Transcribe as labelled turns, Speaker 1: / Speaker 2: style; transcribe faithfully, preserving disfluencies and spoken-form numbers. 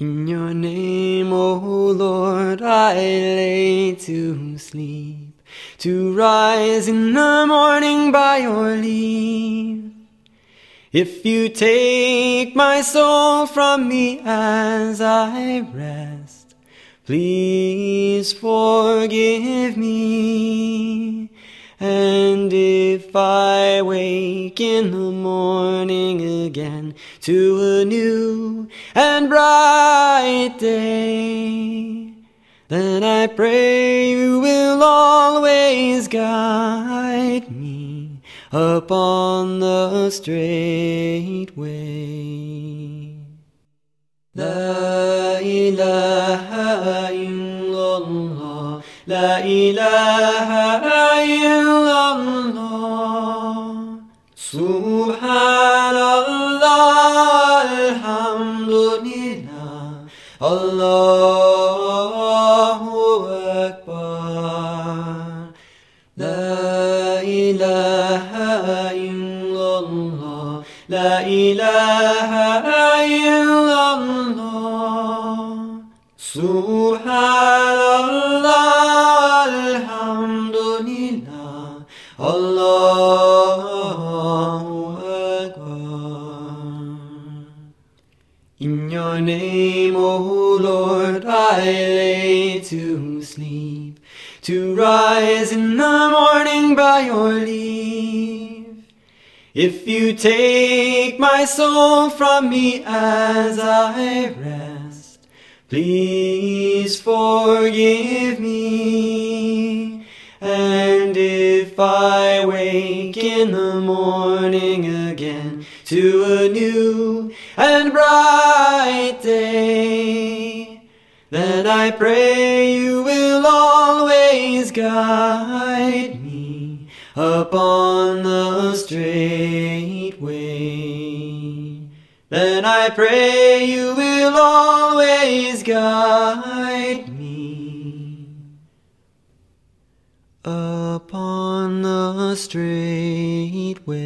Speaker 1: In your name, O Lord, I lay to sleep, to rise in the morning by your leave. If you take my soul from me as I rest, please forgive me. And if I wake in the morning again to a new and bright day, then I pray you will always guide me upon the straight way. La ilaha illallah, la ilaha illallah, subhanallah, alhamdulillah, Allahu Akbar. La ilaha illallah, la ilaha illallah, subhanallah, alhamdulillah, Allahu Akbar. In your name, O Lord, I lay to sleep, to rise in the morning by your leave. If you take my soul from me as I rest, please forgive me. And if I wake in the morning again to a new and bright day, then I pray you will always guide me upon the straight way. Then I pray you will always guide me upon the straight way.